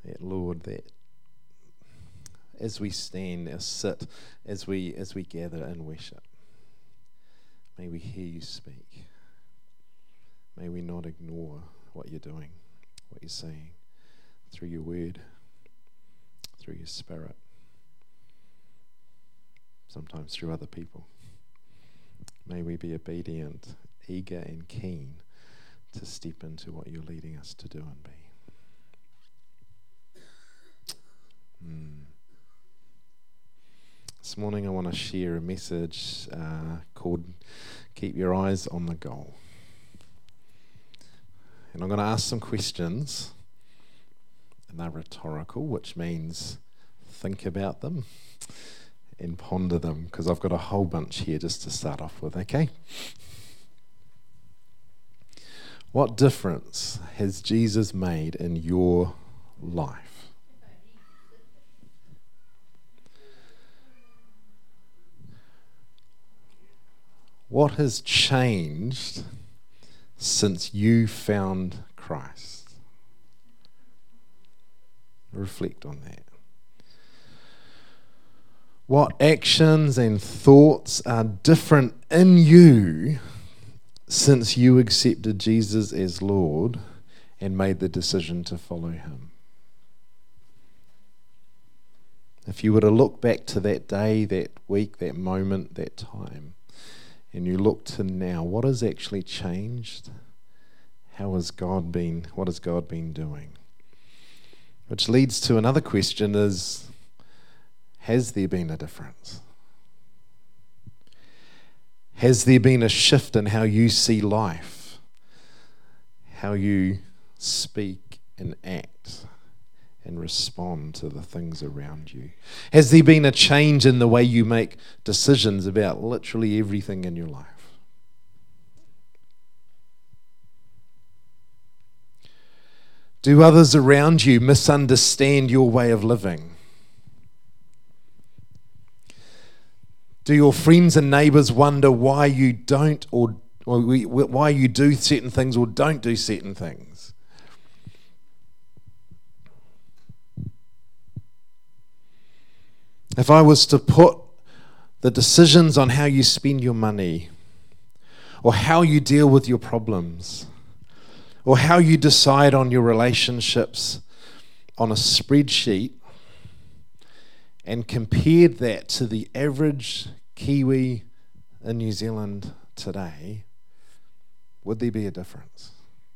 that Lord, that as we stand, as sit, as we gather in worship, may we hear you speak. May we not ignore what you're doing, what you're saying, through your word, through your spirit, sometimes through other people. May we be obedient, eager and keen to step into what you're leading us to do and be. This morning I want to share a message called Keep Your Eyes on the Goal. And I'm going to ask some questions, and they're rhetorical, which means think about them and ponder them, because I've got a whole bunch here just to start off with, okay? What difference has Jesus made in your life? What has changed since you found Christ? Reflect on that. What actions and thoughts are different in you since you accepted Jesus as Lord and made the decision to follow him? If you were to look back to that day, that week, that moment, that time, and you look to now, what has actually changed? What has God been doing? Which leads to another question is, has there been a difference? Has there been a shift in how you see life? How you speak and act and respond to the things around you? Has there been a change in the way you make decisions about literally everything in your life? Do others around you misunderstand your way of living? Do your friends and neighbours wonder why you don't or why you do certain things or don't do certain things? If I was to put the decisions on how you spend your money, or how you deal with your problems, or how you decide on your relationships on a spreadsheet, and compared that to the average Kiwi in New Zealand today, would there be a difference?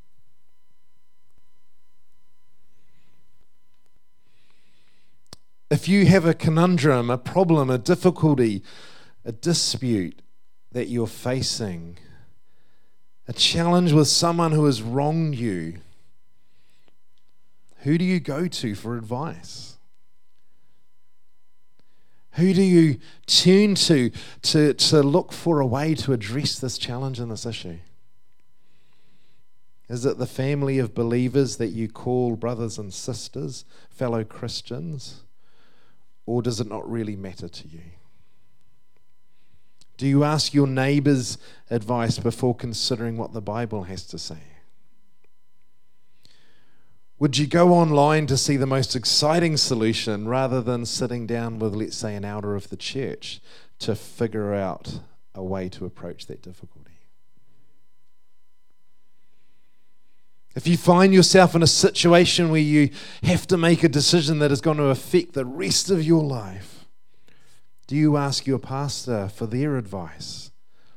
If you have a conundrum, a problem, a difficulty, a dispute that you're facing, a challenge with someone who has wronged you, who do you go to for advice? Who do you turn to look for a way to address this challenge and this issue? Is it the family of believers that you call brothers and sisters, fellow Christians? Or does it not really matter to you? Do you ask your neighbour's advice before considering what the Bible has to say? Would you go online to see the most exciting solution rather than sitting down with, let's say, an elder of the church to figure out a way to approach that difficulty? If you find yourself in a situation where you have to make a decision that is going to affect the rest of your life, do you ask your pastor for their advice?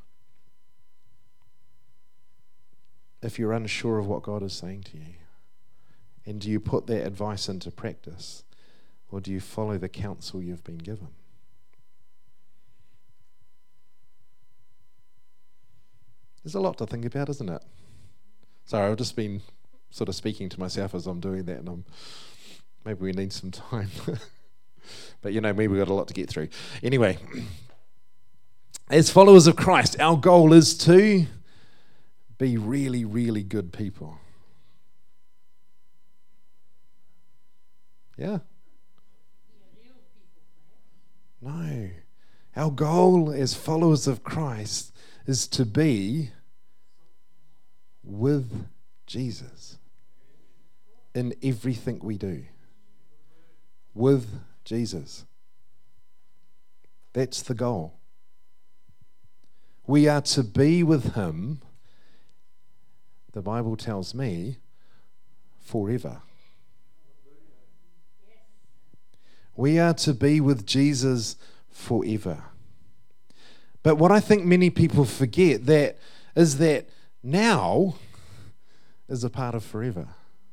If you're unsure of what God is saying to you, and do you put that advice into practice, or do you follow the counsel you've been given? There's a lot to think about, isn't it? Sorry, I've just been sort of speaking to myself as I'm doing that, and maybe we need some time. But maybe we've got a lot to get through. Anyway, as followers of Christ, our goal is to be really, really good people. Yeah? No. Our goal as followers of Christ is to be with Jesus in everything we do. with Jesus. That's the goal. We are to be with him, the Bible tells me, forever. We are to be with Jesus forever. But what I think many people forget is that now is a part of forever.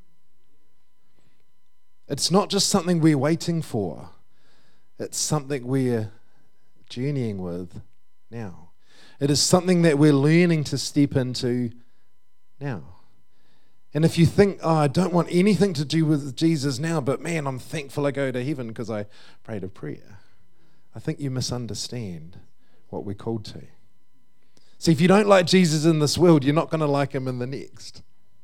It's not just something we're waiting for. It's something we're journeying with now. It is something that we're learning to step into now. And if you think, I don't want anything to do with Jesus now, but man, I'm thankful I go to heaven because I prayed a prayer, I think you misunderstand what we're called to. See, if you don't like Jesus in this world, you're not going to like him in the next.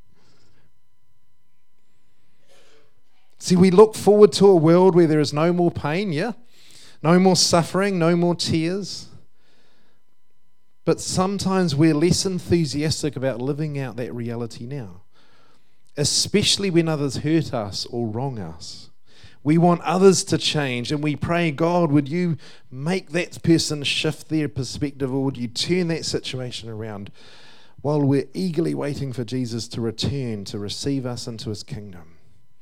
See, we look forward to a world where there is no more pain, yeah? No more suffering, no more tears. But sometimes we're less enthusiastic about living out that reality now, especially when others hurt us or wrong us. We want others to change, and we pray, God, would you make that person shift their perspective, or would you turn that situation around, while we're eagerly waiting for Jesus to return to receive us into his kingdom.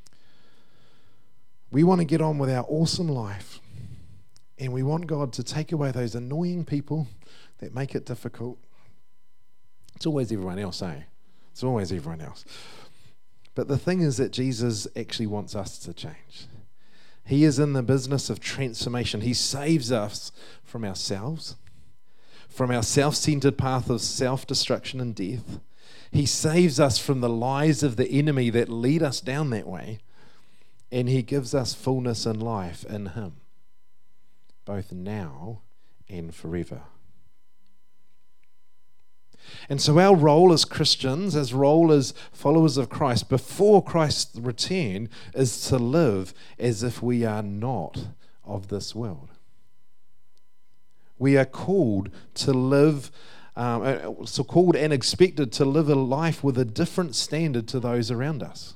We want to get on with our awesome life, and we want God to take away those annoying people that make it difficult. It's always everyone else, eh? It's always everyone else. But the thing is that Jesus actually wants us to change. He is in the business of transformation. He saves us from ourselves, from our self-centered path of self-destruction and death. He saves us from the lies of the enemy that lead us down that way. And he gives us fullness and life in him, both now and forever. And so our role as Christians, as role as followers of Christ, before Christ's return, is to live as if we are not of this world. We are called to live, called and expected to live a life with a different standard to those around us.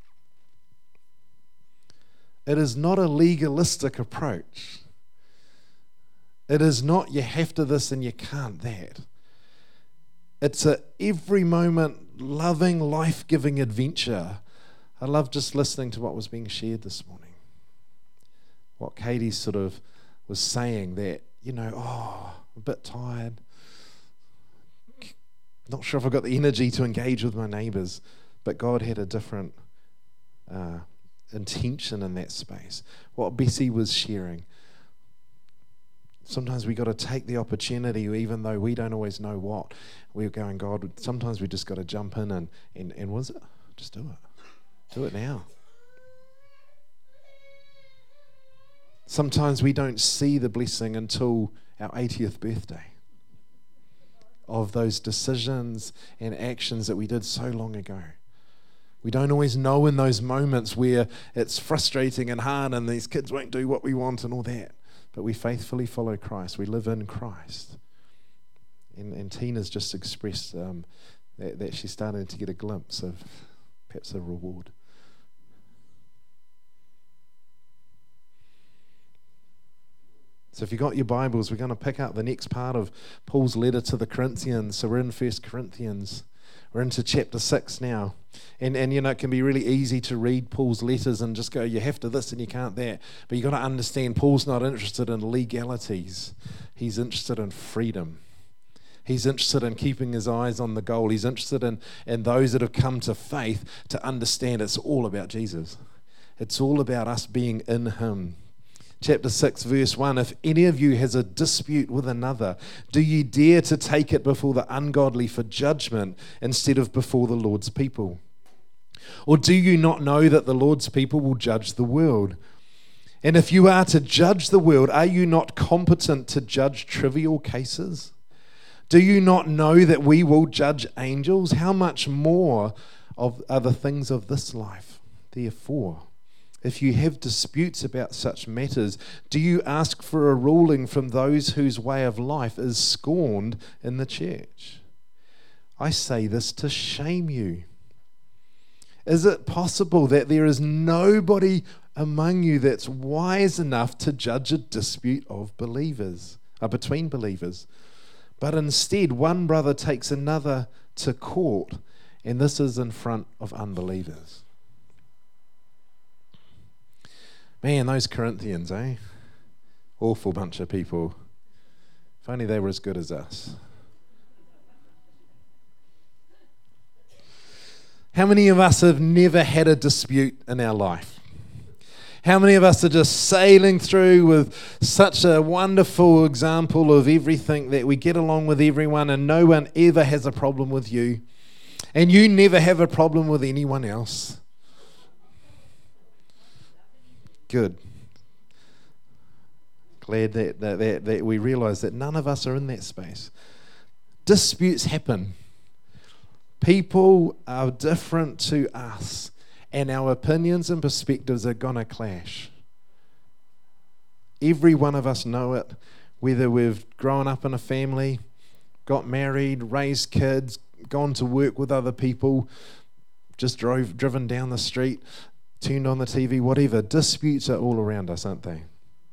It is not a legalistic approach. It is not you have to this and you can't that. It's a every moment loving, life-giving adventure. I love just listening to what was being shared this morning. What Katie sort of was saying, that, a bit tired. Not sure if I've got the energy to engage with my neighbours, but God had a different intention in that space. What Bessie was sharing. Sometimes we got to take the opportunity, even though we don't always know what. We're going, God, sometimes we just got to jump in and was it? Just do it. Do it now. Sometimes we don't see the blessing until our 80th birthday of those decisions and actions that we did so long ago. We don't always know in those moments where it's frustrating and hard and these kids won't do what we want and all that. But we faithfully follow Christ. We live in Christ. And Tina's just expressed that she's starting to get a glimpse of perhaps a reward. So if you've got your Bibles, we're going to pick up the next part of Paul's letter to the Corinthians. So we're in 1 Corinthians. We're into chapter 6 now. And it can be really easy to read Paul's letters and just go, you have to this and you can't that. But you've got to understand, Paul's not interested in legalities. He's interested in freedom. He's interested in keeping his eyes on the goal. He's interested in those that have come to faith to understand it's all about Jesus. It's all about us being in him. Chapter 6, verse 1, if any of you has a dispute with another, do you dare to take it before the ungodly for judgment instead of before the Lord's people? Or do you not know that the Lord's people will judge the world? And if you are to judge the world, are you not competent to judge trivial cases? Do you not know that we will judge angels? How much more are the things of this life? Therefore, if you have disputes about such matters, do you ask for a ruling from those whose way of life is scorned in the church? I say this to shame you. Is it possible that there is nobody among you that's wise enough to judge a dispute of believers, between believers. But instead, one brother takes another to court, and this is in front of unbelievers. Man, those Corinthians, awful bunch of people. If only they were as good as us. How many of us have never had a dispute in our life? How many of us are just sailing through with such a wonderful example of everything that we get along with everyone and no one ever has a problem with you and you never have a problem with anyone else? Good. Glad that we realise that none of us are in that space. Disputes happen. People are different to us, and our opinions and perspectives are going to clash. Every one of us know it, whether we've grown up in a family, got married, raised kids, gone to work with other people, just driven down the street, turned on the TV, whatever. Disputes are all around us, aren't they?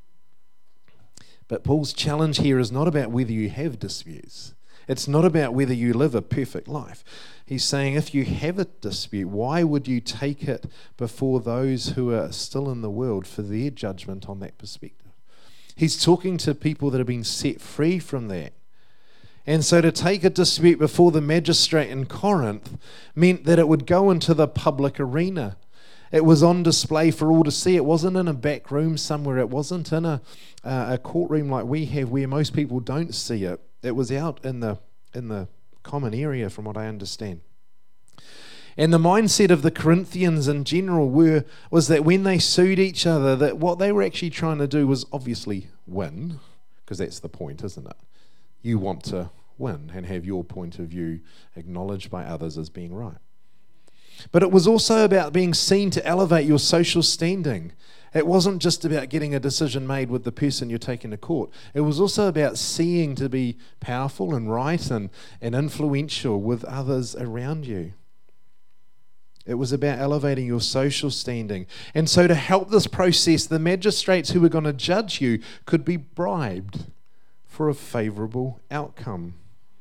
But Paul's challenge here is not about whether you have disputes. It's not about whether you live a perfect life. He's saying if you have a dispute, why would you take it before those who are still in the world for their judgment on that perspective? He's talking to people that have been set free from that. And so to take a dispute before the magistrate in Corinth meant that it would go into the public arena. It was on display for all to see. It wasn't in a back room somewhere. It wasn't in a courtroom like we have where most people don't see it. It was out in the common area, from what I understand. And the mindset of the Corinthians in general was that when they sued each other, that what they were actually trying to do was obviously win, because that's the point, isn't it? You want to win and have your point of view acknowledged by others as being right. But it was also about being seen to elevate your social standing. It wasn't just about getting a decision made with the person you're taking to court. It was also about seeing to be powerful and right and influential with others around you. It was about elevating your social standing. And so to help this process, the magistrates who were going to judge you could be bribed for a favourable outcome.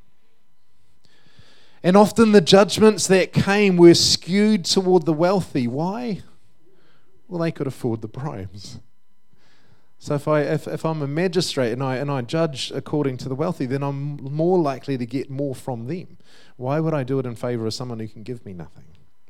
And often the judgments that came were skewed toward the wealthy. Why? Well, they could afford the bribes. So if I'm a magistrate and I judge according to the wealthy, then I'm more likely to get more from them. Why would I do it in favour of someone who can give me nothing?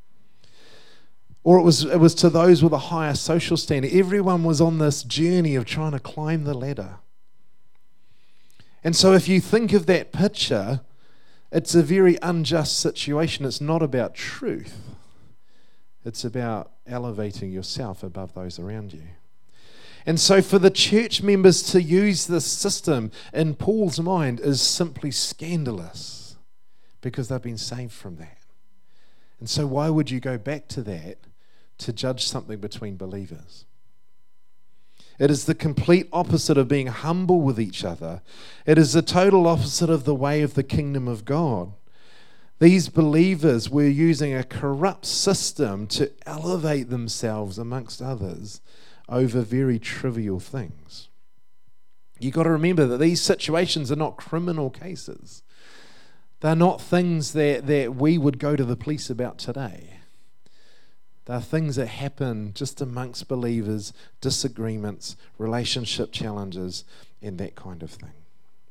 Or it was to those with a higher social standing. Everyone was on this journey of trying to climb the ladder. And so if you think of that picture, it's a very unjust situation. It's not about truth. It's about elevating yourself above those around you. And so for the church members to use this system in Paul's mind is simply scandalous because they've been saved from that. And so why would you go back to that to judge something between believers? It is the complete opposite of being humble with each other. It is the total opposite of the way of the kingdom of God. These believers were using a corrupt system to elevate themselves amongst others over very trivial things. You've got to remember that these situations are not criminal cases. They're not things that we would go to the police about today. They're things that happen just amongst believers, disagreements, relationship challenges, and that kind of thing.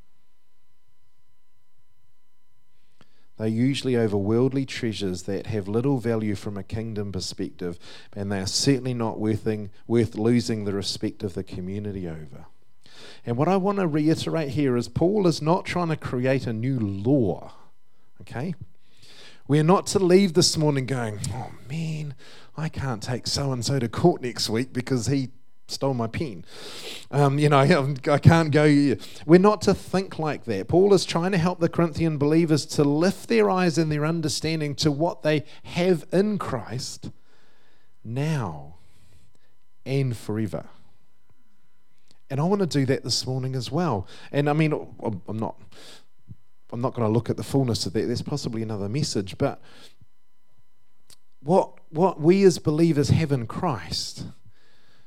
They're usually over worldly treasures that have little value from a kingdom perspective, and they are certainly not worth losing the respect of the community over. And what I want to reiterate here is Paul is not trying to create a new law, okay? We're not to leave this morning going, oh man, I can't take so-and-so to court next week because he stole my pen. I can't go. We're not to think like that. Paul is trying to help the Corinthian believers to lift their eyes and their understanding to what they have in Christ now and forever. And I want to do that this morning as well. And I mean, I'm not going to look at the fullness of that. There's possibly another message. But what we as believers have in Christ,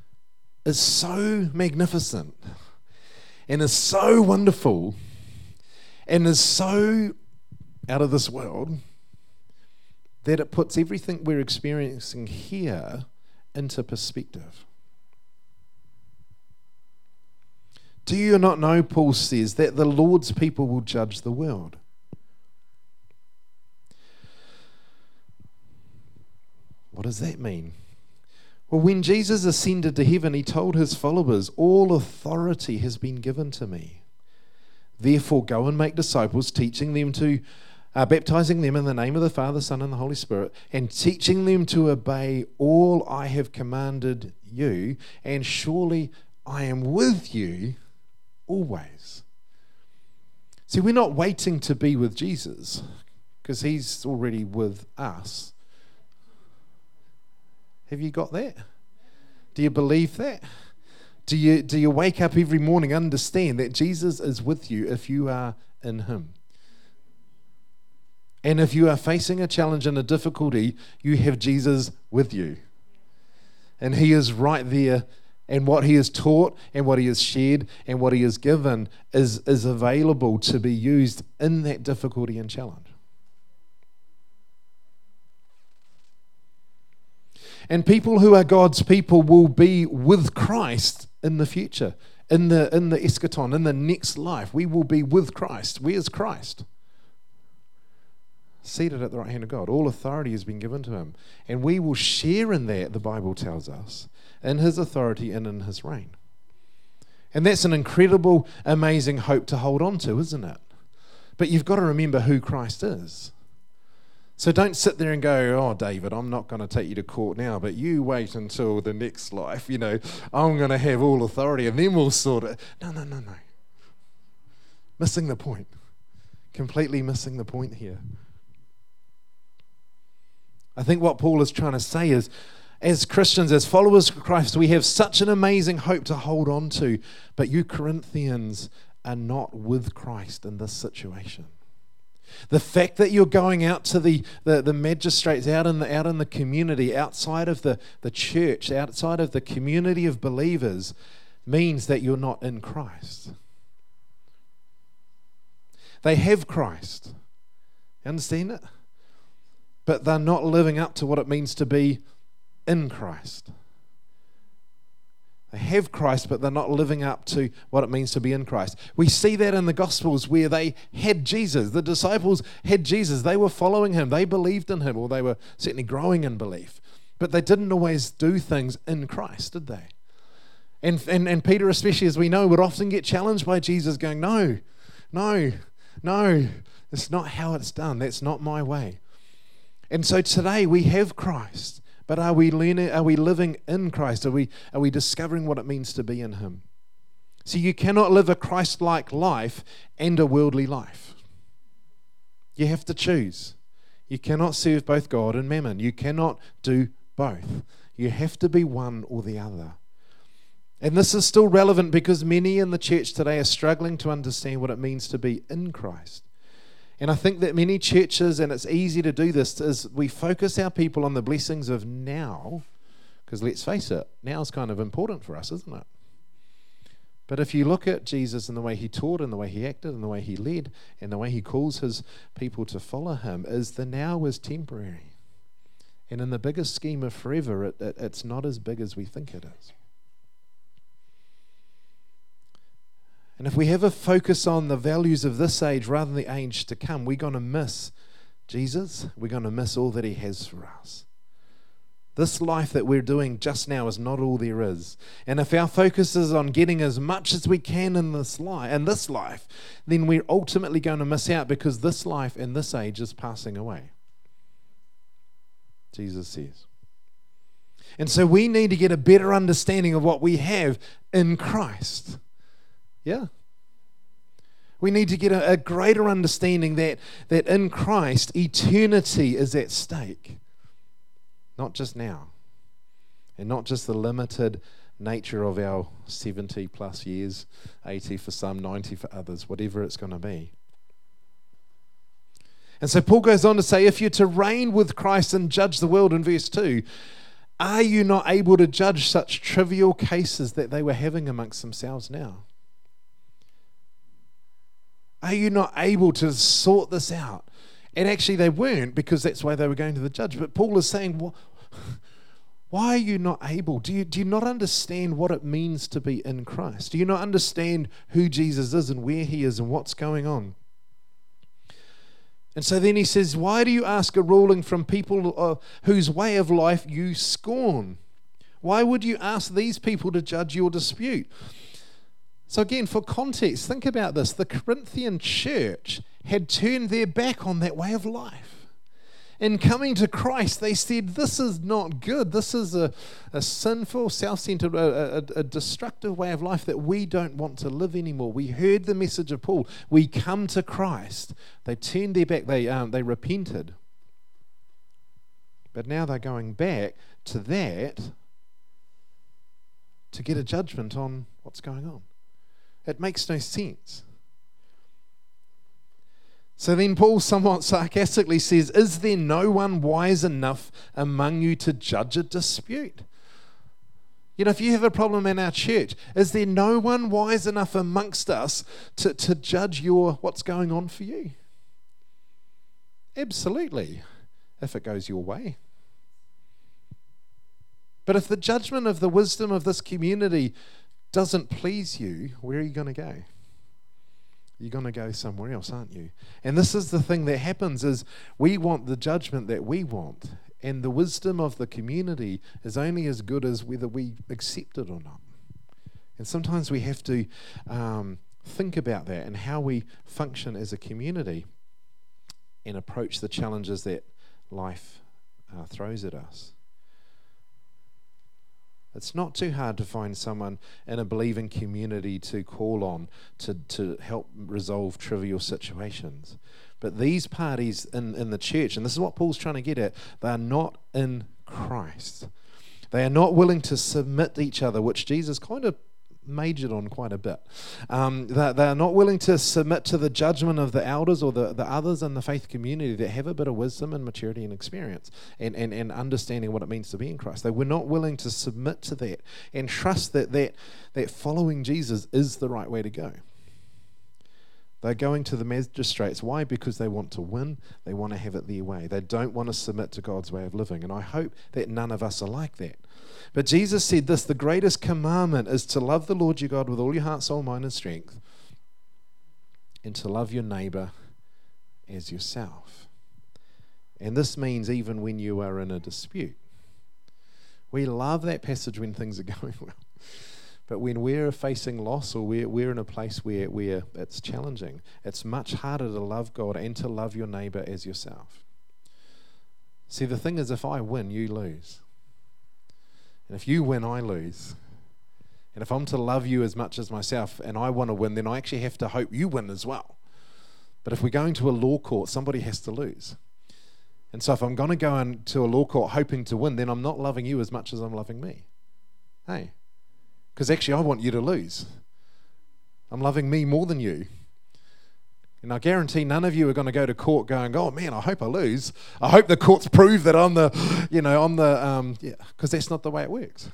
is so magnificent and is so wonderful and is so out of this world that it puts everything we're experiencing here into perspective. Do you not know, Paul says, that the Lord's people will judge the world? What does that mean? Well, when Jesus ascended to heaven, he told his followers, "All authority has been given to me. Therefore, go and make disciples, teaching them to, baptizing them in the name of the Father, Son, and the Holy Spirit, and teaching them to obey all I have commanded you, and surely I am with you always." See, we're not waiting to be with Jesus, because he's already with us. Have you got that? Do you believe that? Do you wake up every morning, understand that Jesus is with you if you are in him? And if you are facing a challenge and a difficulty, you have Jesus with you. And he is right there, and what he has taught and what he has shared and what he has given is available to be used in that difficulty and challenge. And people who are God's people will be with Christ in the future, in the eschaton, in the next life. We will be with Christ. Where's Christ? Seated at the right hand of God. All authority has been given to him. And we will share in that, the Bible tells us, in his authority and in his reign. And that's an incredible, amazing hope to hold on to, isn't it? But you've got to remember who Christ is. So don't sit there and go, "Oh, David, I'm not going to take you to court now, but you wait until the next life, I'm going to have all authority and then we'll sort it." No. Missing the point. Completely missing the point here. I think what Paul is trying to say is, as Christians, as followers of Christ, we have such an amazing hope to hold on to, but you Corinthians are not with Christ in this situation. The fact that you're going out to the magistrates out in the community, outside of the church, outside of the community of believers, means that you're not in Christ. They have Christ. You understand it? But they're not living up to what it means to be in Christ. They have Christ, but they're not living up to what it means to be in Christ. We see that in the Gospels where they had Jesus. The disciples had Jesus. They were following him. They believed in him, or they were certainly growing in belief. But they didn't always do things in Christ, did they? And Peter, especially, as we know, would often get challenged by Jesus going, no, it's not how it's done. That's not my way. And so today we have Christ. But are we learning? Are we living in Christ? Are we discovering what it means to be in him? See, you cannot live a Christ-like life and a worldly life. You have to choose. You cannot serve both God and mammon. You cannot do both. You have to be one or the other. And this is still relevant because many in the church today are struggling to understand what it means to be in Christ. And I think that many churches, and it's easy to do this, is we focus our people on the blessings of now, because let's face it, now's kind of important for us, isn't it? But if you look at Jesus and the way he taught and the way he acted and the way he led and the way he calls his people to follow him, is the now is temporary. And in the bigger scheme of forever, it's not as big as we think it is. And if we have a focus on the values of this age rather than the age to come, we're going to miss Jesus. We're going to miss all that he has for us. This life that we're doing just now is not all there is. And if our focus is on getting as much as we can in this life, then we're ultimately going to miss out, because this life and this age is passing away, Jesus says. And so we need to get a better understanding of what we have in Christ. Yeah. We need to get a greater understanding that in Christ, eternity is at stake. Not just now. And not just the limited nature of our 70 plus years, 80 for some, 90 for others, whatever it's going to be. And so Paul goes on to say, if you're to reign with Christ and judge the world in verse 2, Are you not able to judge such trivial cases that they were having amongst themselves now? Are you not able to sort this out? And actually they weren't, because that's why they were going to the judge. But Paul is saying, why are you not able? Do you not understand what it means to be in Christ? Do you not understand who Jesus is and where he is and what's going on? And so then he says, why do you ask a ruling from people whose way of life you scorn? Why would you ask these people to judge your dispute? So again, for context, think about this. The Corinthian church had turned their back on that way of life. In coming to Christ, they said, this is not good. This is a sinful, self-centered, a destructive way of life that we don't want to live anymore. We heard the message of Paul. We come to Christ. They turned their back. They repented. But now they're going back to that to get a judgment on what's going on. It makes no sense. So then Paul somewhat sarcastically says, is there no one wise enough among you to judge a dispute? You know, if you have a problem in our church, is there no one wise enough amongst us to judge what's going on for you? Absolutely, if it goes your way. But if the judgment of the wisdom of this community doesn't please you, where are you going to go? You're going to go somewhere else, aren't you? And this is the thing that happens, is we want the judgment that we want, and the wisdom of the community is only as good as whether we accept it or not. And sometimes we have to think about that and how we function as a community and approach the challenges that life throws at us. It's not too hard to find someone in a believing community to call on to help resolve trivial situations. But these parties in the church, and this is what Paul's trying to get at, they are not in Christ. They are not willing to submit to each other, which Jesus kind of majored on quite a bit. They are not willing to submit to the judgment of the elders or the others in the faith community that have a bit of wisdom and maturity and experience and understanding what it means to be in Christ. They were not willing to submit to that and trust that following Jesus is the right way to go. They're going to the magistrates. Why? Because they want to win. They want to have it their way. They don't want to submit to God's way of living. And I hope that none of us are like that. But Jesus said this, the greatest commandment is to love the Lord your God with all your heart, soul, mind, and strength, and to love your neighbor as yourself. And this means even when you are in a dispute. We love that passage when things are going well. But when we're facing loss, or we're in a place where it's challenging, it's much harder to love God and to love your neighbor as yourself. See, the thing is, if I win, you lose. And if you win, I lose. And if I'm to love you as much as myself and I want to win, then I actually have to hope you win as well. But if we're going to a law court, somebody has to lose. And so if I'm going to go into a law court hoping to win, then I'm not loving you as much as I'm loving me. Hey? Because actually I want you to lose. I'm loving me more than you. And I guarantee none of you are going to go to court going, oh man, I hope I lose. I hope the courts prove that I'm because that's not the way it works.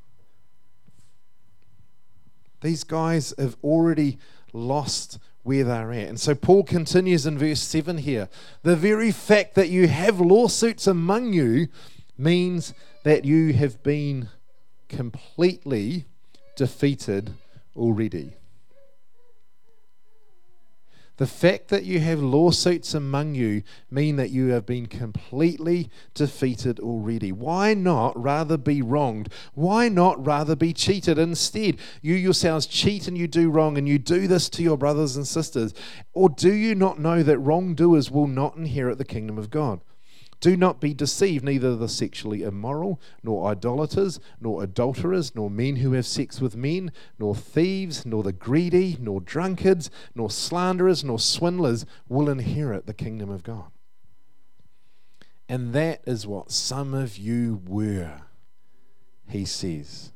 These guys have already lost where they're at. And so Paul continues in verse 7 here. The very fact that you have lawsuits among you means that you have been completely defeated already. The fact that you have lawsuits among you mean that you have been completely defeated already. Why not rather be wronged? Why not rather be cheated instead? You yourselves cheat and you do wrong, and you do this to your brothers and sisters. Or do you not know that wrongdoers will not inherit the kingdom of God? Do not be deceived, neither the sexually immoral, nor idolaters, nor adulterers, nor men who have sex with men, nor thieves, nor the greedy, nor drunkards, nor slanderers, nor swindlers will inherit the kingdom of God. And that is what some of you were, he says.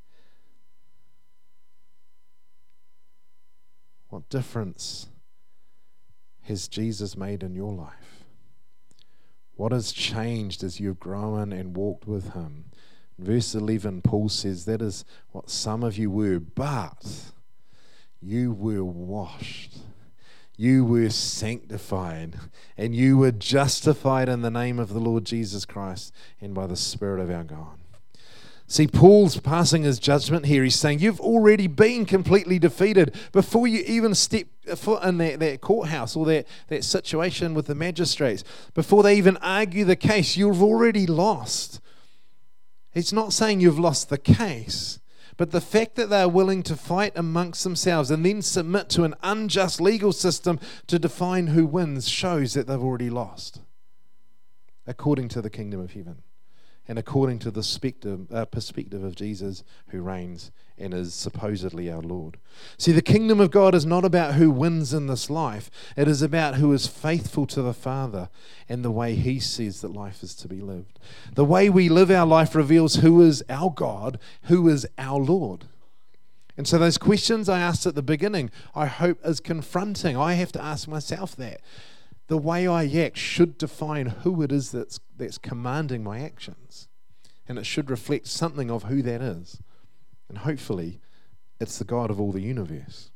What difference has Jesus made in your life? What has changed as you've grown and walked with him? Verse 11, Paul says, that is what some of you were, but you were washed, you were sanctified, and you were justified in the name of the Lord Jesus Christ and by the Spirit of our God. See, Paul's passing his judgment here. He's saying you've already been completely defeated before you even step a foot in that courthouse or that situation with the magistrates. Before they even argue the case, you've already lost. He's not saying you've lost the case, but the fact that they are willing to fight amongst themselves and then submit to an unjust legal system to define who wins shows that they've already lost, according to the kingdom of heaven. And according to the perspective of Jesus, who reigns and is supposedly our Lord. See, the kingdom of God is not about who wins in this life. It is about who is faithful to the Father and the way He says that life is to be lived. The way we live our life reveals who is our God, who is our Lord. And so those questions I asked at the beginning, I hope is confronting. I have to ask myself that. The way I act should define who it is that's commanding my actions. And it should reflect something of who that is. And hopefully, it's the God of all the universe.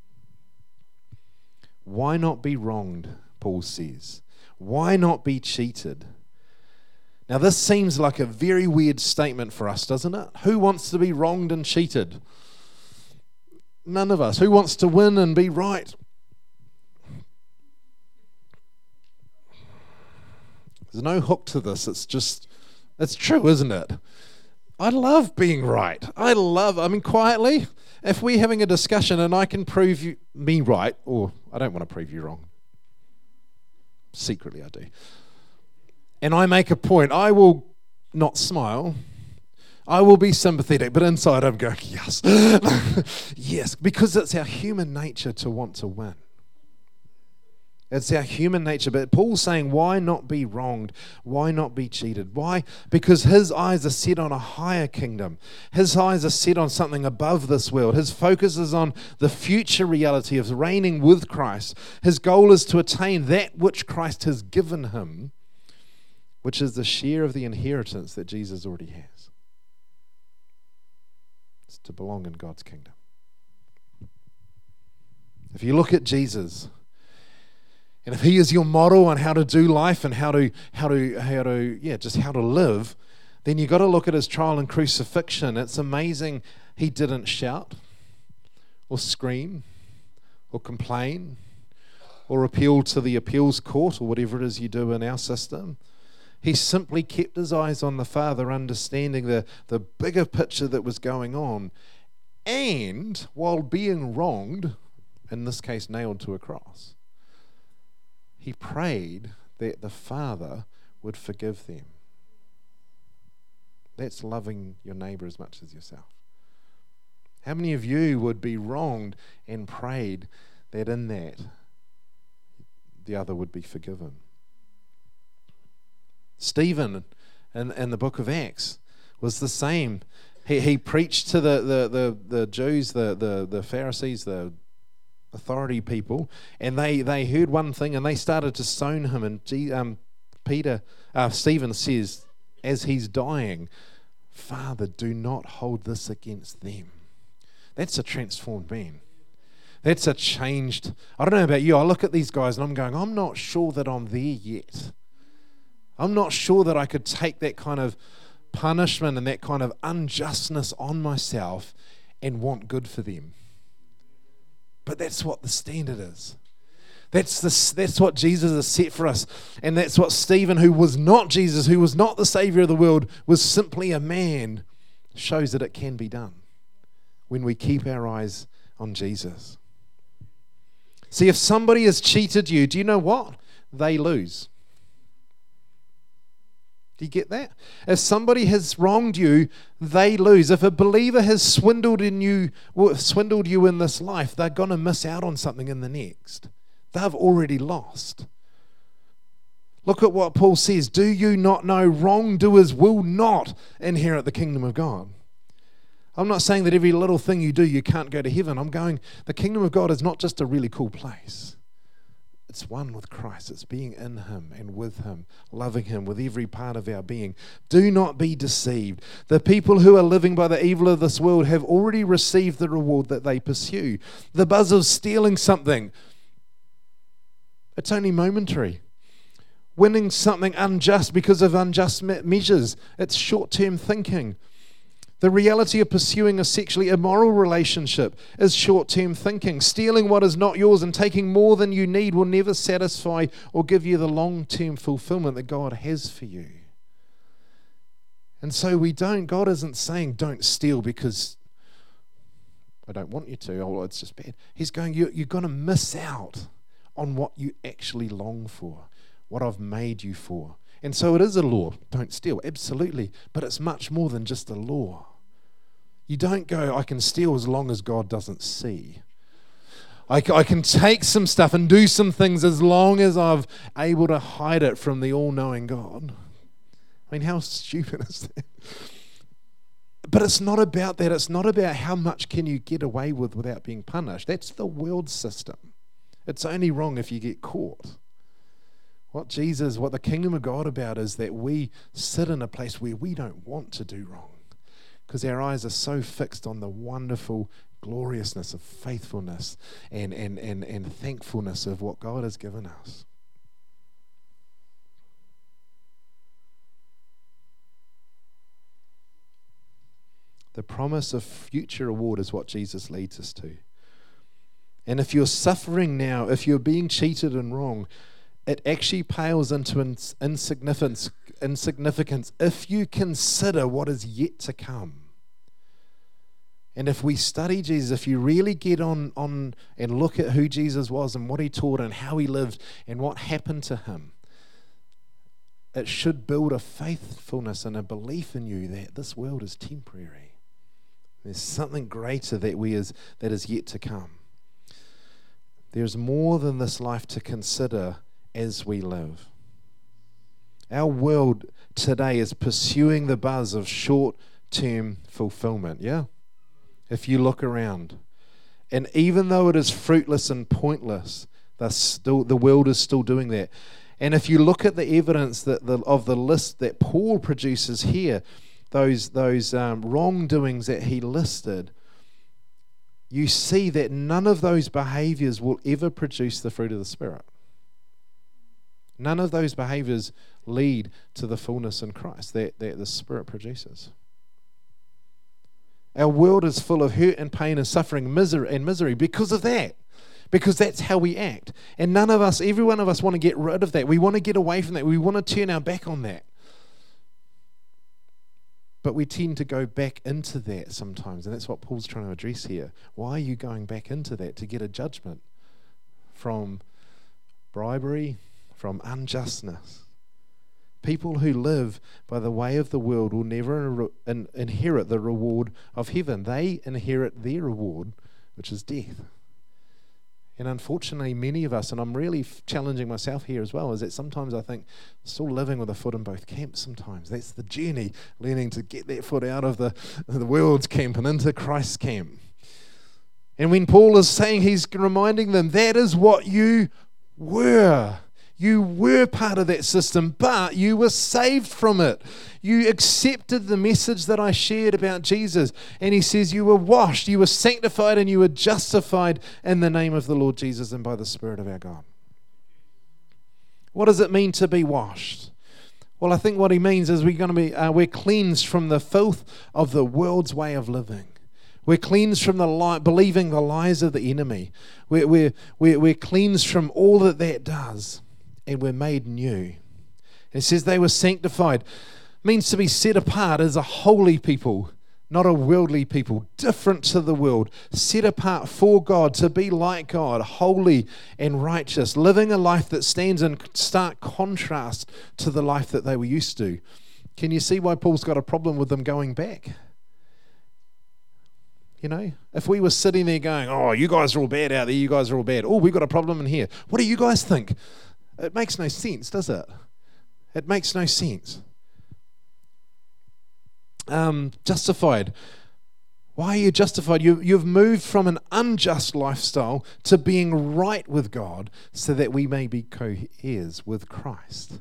Why not be wronged, Paul says? Why not be cheated? Now, this seems like a very weird statement for us, doesn't it? Who wants to be wronged and cheated? None of us. Who wants to win and be right? There's no hook to this. It's true, isn't it? I love being right. Quietly, if we're having a discussion and I can prove me right, or I don't want to prove you wrong. Secretly I do. And I make a point, I will not smile. I will be sympathetic, but inside I'm going, yes. Yes, because it's our human nature to want to win. It's our human nature. But Paul's saying, why not be wronged? Why not be cheated? Why? Because his eyes are set on a higher kingdom. His eyes are set on something above this world. His focus is on the future reality of reigning with Christ. His goal is to attain that which Christ has given him, which is the share of the inheritance that Jesus already has. It's to belong in God's kingdom. If you look at Jesus, and if He is your model on how to do life and how to live, then you've got to look at His trial and crucifixion. It's amazing He didn't shout or scream or complain or appeal to the appeals court or whatever it is you do in our system. He simply kept His eyes on the Father, understanding the bigger picture that was going on, and while being wronged, in this case nailed to a cross, He prayed that the Father would forgive them. That's loving your neighbor as much as yourself. How many of you would be wronged and prayed that in that the other would be forgiven? Stephen in the book of Acts was the same. He preached to the Jews, the Pharisees, the authority people, and they heard one thing and they started to stone him. And Stephen says, as he's dying, Father, do not hold this against them. That's a transformed man. That's a changed. I don't know about you. I look at these guys and I'm going, I'm not sure that I'm there yet. I'm not sure that I could take that kind of punishment and that kind of unjustness on myself and want good for them. But that's what the standard is. That's what Jesus has set for us. And that's what Stephen, who was not Jesus, who was not the Savior of the world, was simply a man, shows that it can be done when we keep our eyes on Jesus. See, if somebody has cheated you, do you know what? They lose. Do you get that? If somebody has wronged you, they lose. If a believer has swindled you in this life, they're going to miss out on something in the next. They've already lost. Look at what Paul says. Do you not know wrongdoers will not inherit the kingdom of God? I'm not saying that every little thing you do, you can't go to heaven. I'm going, the kingdom of God is not just a really cool place. It's one with Christ. It's being in him and with him, loving him with every part of our being. Do not be deceived. The people who are living by the evil of this world have already received the reward that they pursue. The buzz of stealing something, it's only momentary. Winning something unjust because of unjust measures, it's short-term thinking. The reality of pursuing a sexually immoral relationship is short-term thinking. Stealing what is not yours and taking more than you need will never satisfy or give you the long-term fulfillment that God has for you. And so God isn't saying don't steal because I don't want you to, or it's just bad. He's going, you're going to miss out on what you actually long for, what I've made you for. And so it is a law. Don't steal, absolutely. But it's much more than just a law. You don't go, I can steal as long as God doesn't see. I can take some stuff and do some things as long as I'm able to hide it from the all-knowing God. I mean, how stupid is that? But it's not about that. It's not about how much can you get away with without being punished. That's the world system. It's only wrong if you get caught. What the kingdom of God about is that we sit in a place where we don't want to do wrong because our eyes are so fixed on the wonderful gloriousness of faithfulness and thankfulness of what God has given us. The promise of future reward is what Jesus leads us to. And if you're suffering now, if you're being cheated and wrong, it actually pales into insignificance if you consider what is yet to come. And if we study Jesus, if you really get on and look at who Jesus was and what he taught and how he lived and what happened to him, it should build a faithfulness and a belief in you that this world is temporary. There's something greater that is yet to come. There's more than this life to consider as we live. Our world today is pursuing the buzz of short-term fulfillment, yeah? If you look around. And even though it is fruitless and pointless, the world is still doing that. And if you look at the evidence of the list that Paul produces here, those wrongdoings that he listed, you see that none of those behaviors will ever produce the fruit of the Spirit. None of those behaviors lead to the fullness in Christ that the Spirit produces. Our world is full of hurt and pain and suffering, misery because of that. Because that's how we act. And every one of us want to get rid of that. We want to get away from that. We want to turn our back on that. But we tend to go back into that sometimes, and that's what Paul's trying to address here. Why are you going back into that? To get a judgment from bribery, from unjustness. People who live by the way of the world will never inherit the reward of heaven. They inherit their reward, which is death. And unfortunately, many of us, and I'm really challenging myself here as well, is that sometimes I think still living with a foot in both camps sometimes. That's the journey, learning to get that foot out of the world's camp and into Christ's camp. And when Paul is saying, he's reminding them, that is what you were. You were part of that system, but you were saved from it. You accepted the message that I shared about Jesus. And he says you were washed, you were sanctified, and you were justified in the name of the Lord Jesus and by the Spirit of our God. What does it mean to be washed? Well, I think what he means is we're cleansed from the filth of the world's way of living. We're cleansed from believing the lies of the enemy. We're cleansed from all that does. And we're made new. It says they were sanctified. Means to be set apart as a holy people, not a worldly people, different to the world, set apart for God, to be like God, holy and righteous, living a life that stands in stark contrast to the life that they were used to. Can you see why Paul's got a problem with them going back? You know, if we were sitting there going, oh, you guys are all bad out there, you guys are all bad. Oh, we've got a problem in here. What do you guys think? It makes no sense, does it? It makes no sense. Justified. Why are you justified? You've moved from an unjust lifestyle to being right with God so that we may be co-heirs with Christ.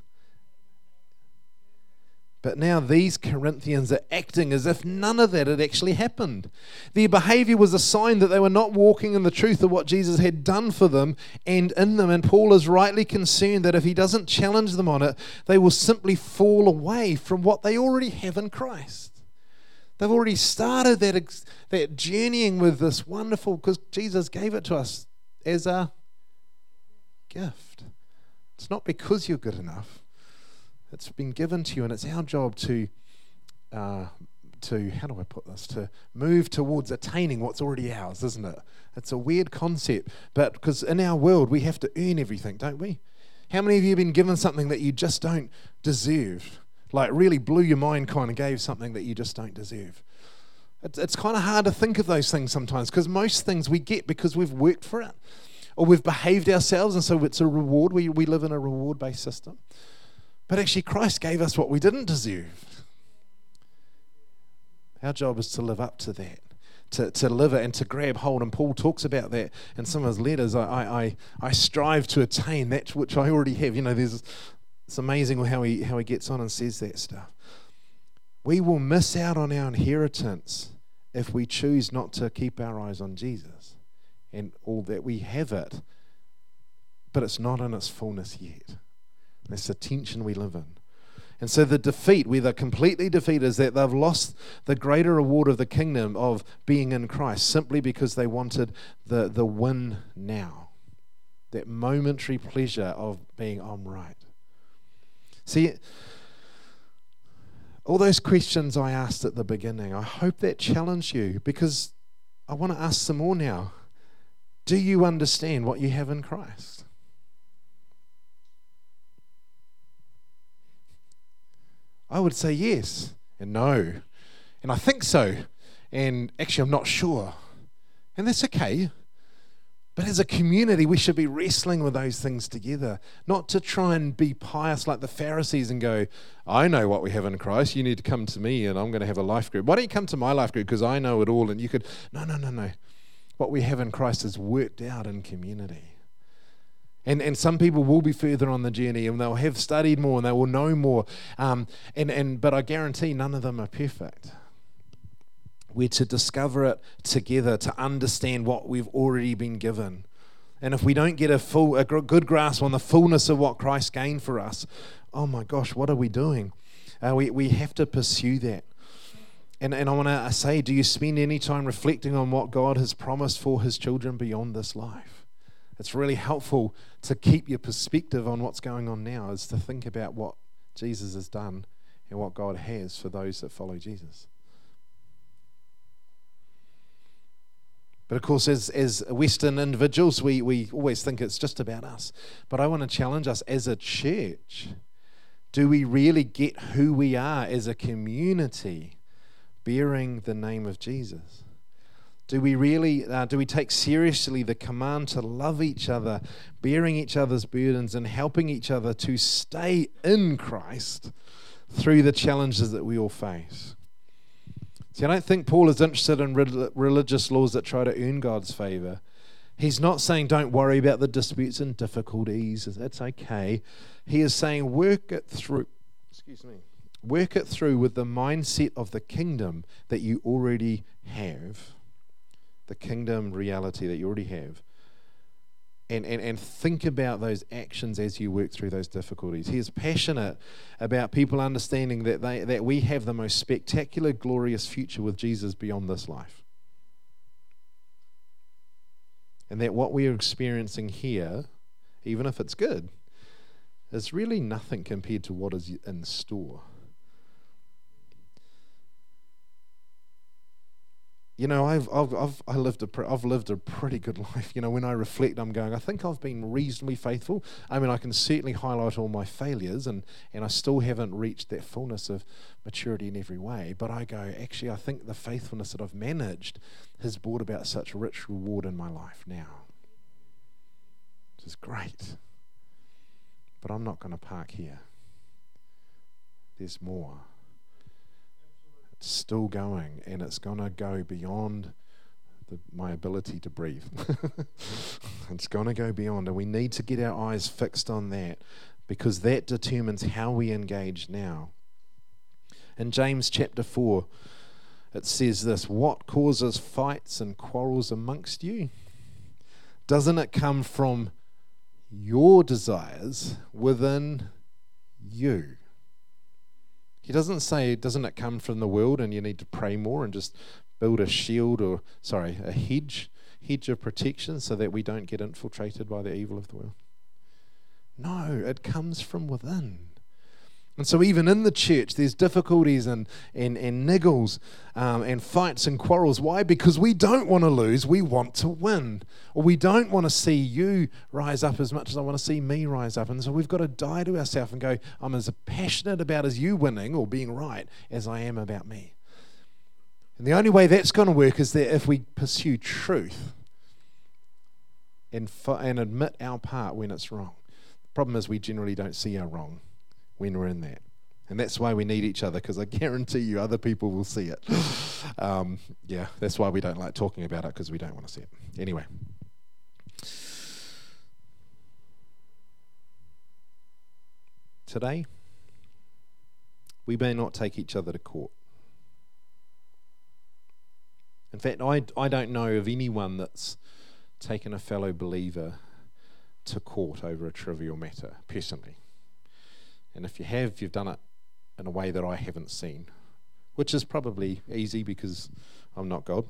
But now these Corinthians are acting as if none of that had actually happened. Their behavior was a sign that they were not walking in the truth of what Jesus had done for them and in them. And Paul is rightly concerned that if he doesn't challenge them on it, they will simply fall away from what they already have in Christ. They've already started that journeying with this wonderful, because Jesus gave it to us as a gift. It's not because you're good enough. It's been given to you, and it's our job to how do I put this? To move towards attaining what's already ours, isn't it? It's a weird concept, but because in our world we have to earn everything, don't we? How many of you have been given something that you just don't deserve? Like really blew your mind, kind of gave something that you just don't deserve. It's kind of hard to think of those things sometimes, because most things we get because we've worked for it or we've behaved ourselves, and so it's a reward. We live in a reward-based system. But actually Christ gave us what we didn't deserve. Our job is to live up to that, to live it and to grab hold. And Paul talks about that in some of his letters. I strive to attain that which I already have. You know, it's amazing how he gets on and says that stuff. We will miss out on our inheritance if we choose not to keep our eyes on Jesus and all that. We have it, but it's not in its fullness yet. That's the tension we live in. And so the defeat, where they're completely defeated, is that they've lost the greater reward of the kingdom of being in Christ simply because they wanted the win now. That momentary pleasure of being, I'm right. See, all those questions I asked at the beginning, I hope that challenged you, because I want to ask some more now. Do you understand what you have in Christ? I would say yes and no, and I think so, and actually I'm not sure, and that's okay. But as a community, we should be wrestling with those things together, not to try and be pious like the Pharisees and go, I know what we have in Christ, you need to come to me and I'm going to have a life group. Why don't you come to my life group, because I know it all, and you could, no. What we have in Christ is worked out in community. And some people will be further on the journey, and they'll have studied more and they will know more. But I guarantee none of them are perfect. We're to discover it together, to understand what we've already been given. And if we don't get a good grasp on the fullness of what Christ gained for us, oh my gosh, what are we doing? We have to pursue that. And I want to say, do you spend any time reflecting on what God has promised for his children beyond this life? It's really helpful to keep your perspective on what's going on now, is to think about what Jesus has done and what God has for those that follow Jesus. But of course, as Western individuals, we always think it's just about us. But I want to challenge us as a church. Do we really get who we are as a community bearing the name of Jesus? Do we really, do we take seriously the command to love each other, bearing each other's burdens and helping each other to stay in Christ through the challenges that we all face? See, I don't think Paul is interested in religious laws that try to earn God's favor. He's not saying don't worry about the disputes and difficulties, that's okay. He is saying work it through with the mindset of the kingdom that you already have. The kingdom reality that you already have, and think about those actions as you work through those difficulties. He is passionate about people understanding that we have the most spectacular, glorious future with Jesus beyond this life, and that what we are experiencing here, even if it's good, is really nothing compared to what is in store. You know, I've lived a pretty good life. You know, when I reflect, I'm going, I think I've been reasonably faithful. I mean, I can certainly highlight all my failures, and I still haven't reached that fullness of maturity in every way. But I go, actually, I think the faithfulness that I've managed has brought about such rich reward in my life now, which is great. But I'm not going to park here. There's more. still going, and it's going to go beyond my ability to breathe. It's going to go beyond, and we need to get our eyes fixed on that, because that determines how we engage now. In James chapter 4, it says this: what causes fights and quarrels amongst you? Doesn't it come from your desires within you? He doesn't say, doesn't it come from the world and you need to pray more and just build a hedge of protection so that we don't get infiltrated by the evil of the world. No, it comes from within. And so even in the church, there's difficulties and niggles and fights and quarrels. Why? Because we don't want to lose, we want to win. Or we don't want to see you rise up as much as I want to see me rise up. And so we've got to die to ourselves and go, I'm as passionate about as you winning or being right as I am about me. And the only way that's going to work is that if we pursue truth and admit our part when it's wrong. The problem is we generally don't see our wrong when we're in that. And that's why we need each other, because I guarantee you other people will see it. That's why we don't like talking about it, because we don't want to see it. Anyway. Today, we may not take each other to court. In fact, I don't know of anyone that's taken a fellow believer to court over a trivial matter, personally. And if you have, you've done it in a way that I haven't seen, which is probably easy because I'm not God.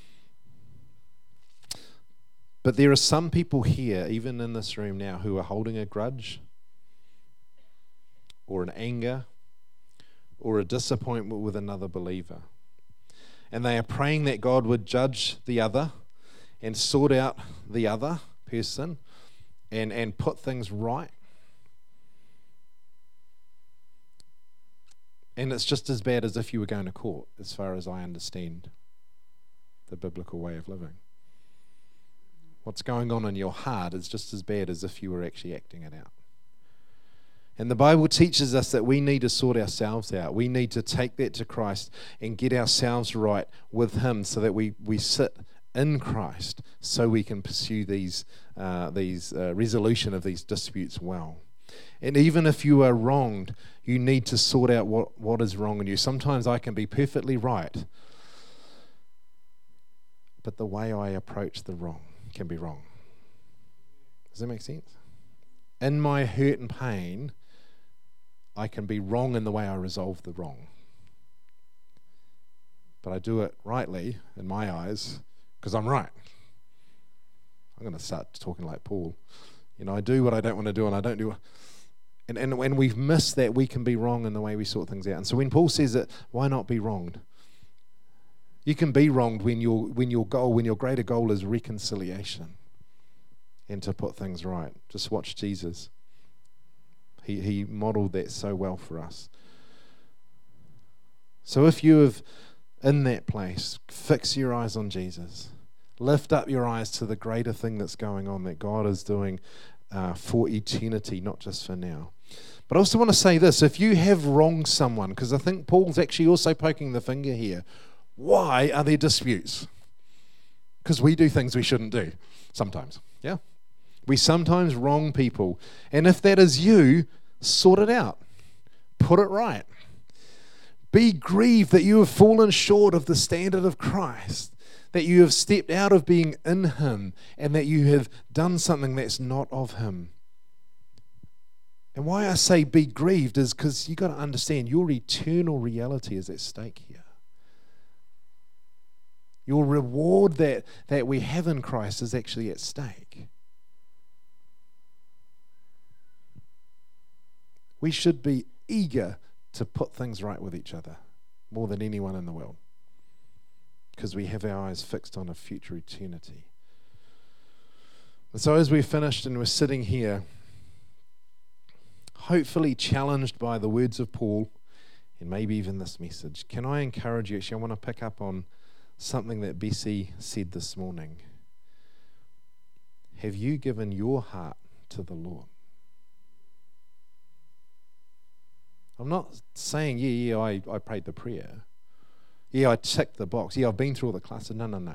But there are some people here, even in this room now, who are holding a grudge or an anger or a disappointment with another believer. And they are praying that God would judge the other and sort out the other person and put things right. And it's just as bad as if you were going to court, as far as I understand the biblical way of living. What's going on in your heart is just as bad as if you were actually acting it out. And the Bible teaches us that we need to sort ourselves out. We need to take that to Christ and get ourselves right with Him so that we sit in Christ so we can pursue these resolution of these disputes well. And even if you are wronged, you need to sort out what is wrong in you. Sometimes I can be perfectly right, but the way I approach the wrong can be wrong. Does that make sense? In my hurt and pain, I can be wrong in the way I resolve the wrong. But I do it rightly, in my eyes, because I'm right. I'm going to start talking like Paul. I do what I don't want to do, and I don't do. And when we've missed that, we can be wrong in the way we sort things out. And so when Paul says that, why not be wronged? You can be wronged when your greater goal is reconciliation and to put things right. Just watch Jesus. He modeled that so well for us. So if you have in that place, fix your eyes on Jesus. Lift up your eyes to the greater thing that's going on, that God is doing for eternity, not just for now. But I also want to say this: if you have wronged someone, because I think Paul's actually also poking the finger here, why are there disputes? Because we do things we shouldn't do sometimes, yeah? We sometimes wrong people. And if that is you, sort it out. Put it right. Be grieved that you have fallen short of the standard of Christ, that you have stepped out of being in Him, and that you have done something that's not of Him. And why I say be grieved is because you've got to understand your eternal reality is at stake here. Your reward that we have in Christ is actually at stake. We should be eager to put things right with each other more than anyone in the world, because we have our eyes fixed on a future eternity. And so as we're finished and we're sitting here, hopefully challenged by the words of Paul and maybe even this message, can I encourage you? Actually, I want to pick up on something that Bessie said this morning. Have you given your heart to the Lord? I'm not saying, I prayed the prayer. Yeah, I ticked the box. Yeah, I've been through all the classes. No.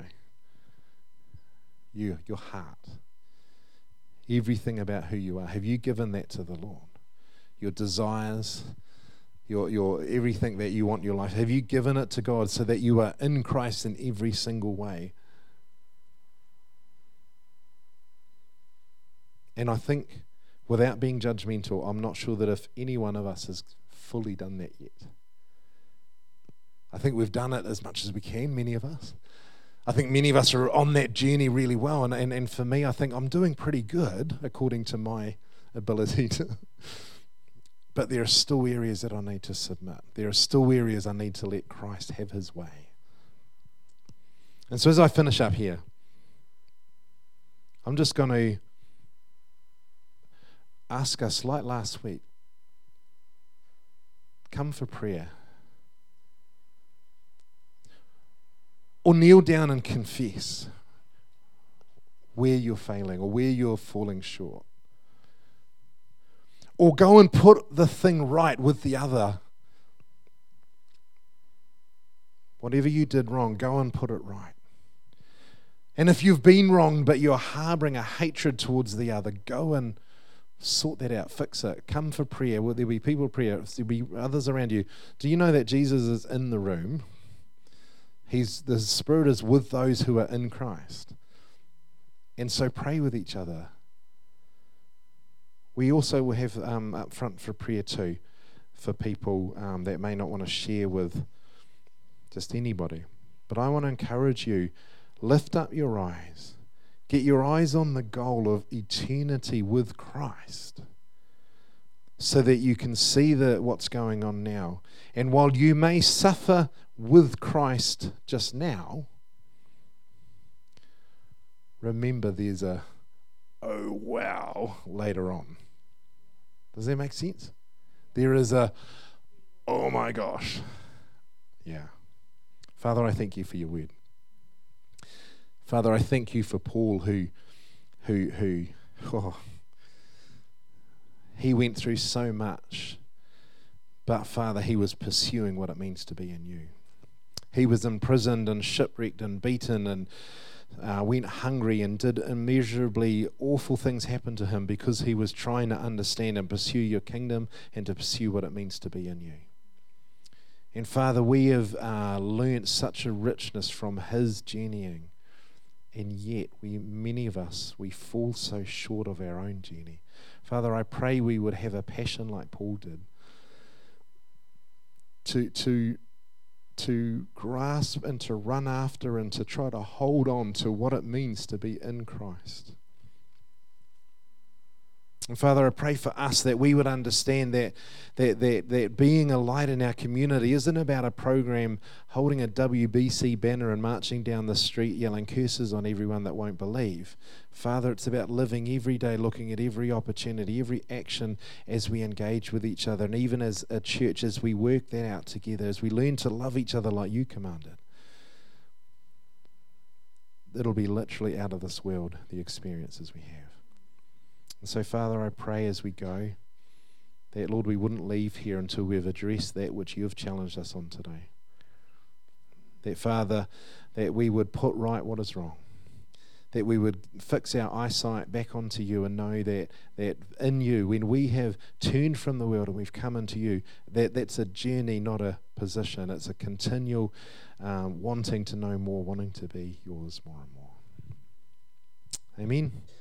Your heart. Everything about who you are. Have you given that to the Lord? Your desires, your everything that you want in your life. Have you given it to God so that you are in Christ in every single way? And I think, without being judgmental, I'm not sure that if any one of us has fully done that yet. I think we've done it as much as we can, many of us. I think many of us are on that journey really well. And for me, I think I'm doing pretty good according to my ability to. But there are still areas that I need to submit. There are still areas I need to let Christ have his way. And so as I finish up here, I'm just going to ask us, like last week, come for prayer. Or kneel down and confess where you're failing or where you're falling short. Or go and put the thing right with the other. Whatever you did wrong, go and put it right. And if you've been wrong but you're harboring a hatred towards the other, go and sort that out, fix it. Come for prayer. Will there be people prayer? There'll be others around you. Do you know that Jesus is in the room? The Spirit is with those who are in Christ. And so pray with each other. We also will have up front for prayer too, for people that may not want to share with just anybody. But I want to encourage you, lift up your eyes. Get your eyes on the goal of eternity with Christ so that you can see what's going on now. And while you may suffer with Christ just now, remember there's a oh wow later on. Does that make sense? There is a oh my gosh. Yeah. Father, I thank you for your word. Father, I thank you for Paul who he went through so much, but Father, he was pursuing what it means to be in you. He was imprisoned and shipwrecked and beaten and went hungry and did immeasurably awful things happen to him because he was trying to understand and pursue your kingdom and to pursue what it means to be in you. And Father, we have learnt such a richness from his journeying. And yet, many of us, we fall so short of our own journey. Father, I pray we would have a passion like Paul did to grasp and to run after and to try to hold on to what it means to be in Christ. And Father, I pray for us that we would understand that being a light in our community isn't about a program holding a WBC banner and marching down the street yelling curses on everyone that won't believe. Father, it's about living every day, looking at every opportunity, every action as we engage with each other, and even as a church, as we work that out together, as we learn to love each other like you commanded. It'll be literally out of this world, the experiences we have. And so, Father, I pray as we go that, Lord, we wouldn't leave here until we've addressed that which you have challenged us on today. That, Father, that we would put right what is wrong. That we would fix our eyesight back onto you and know that in you, when we have turned from the world and we've come into you, that's a journey, not a position. It's a continual wanting to know more, wanting to be yours more and more. Amen.